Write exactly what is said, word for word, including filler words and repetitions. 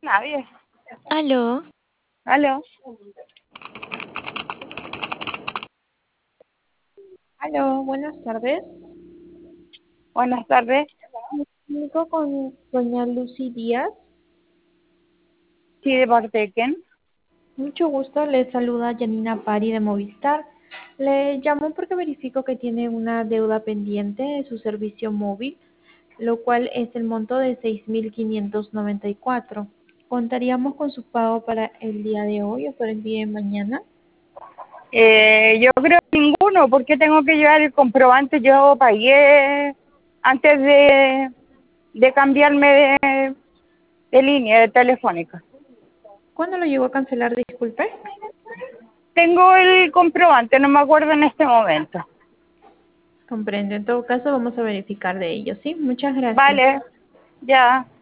Nadie. Aló, Aló. Aló, buenas tardes. Buenas tardes. Me comunico con doña Lucy Díaz. Sí, ¿de parte de quién? Mucho gusto, le saluda Janina Pari de Movistar. Le llamo porque verifico que tiene una deuda pendiente de su servicio móvil, lo cual es el monto de seis mil quinientos noventa y cuatro. ¿Contaríamos con su pago para el día de hoy o para el día de mañana? Eh, yo creo que ninguno, porque tengo que llevar el comprobante. Yo pagué antes de, de cambiarme de, de línea de telefónica. ¿Cuándo lo llegó a cancelar? Disculpe. Tengo el comprobante, no me acuerdo en este momento. Comprendo. En todo caso, vamos a verificar de ello, ¿sí? Muchas gracias. Vale, ya.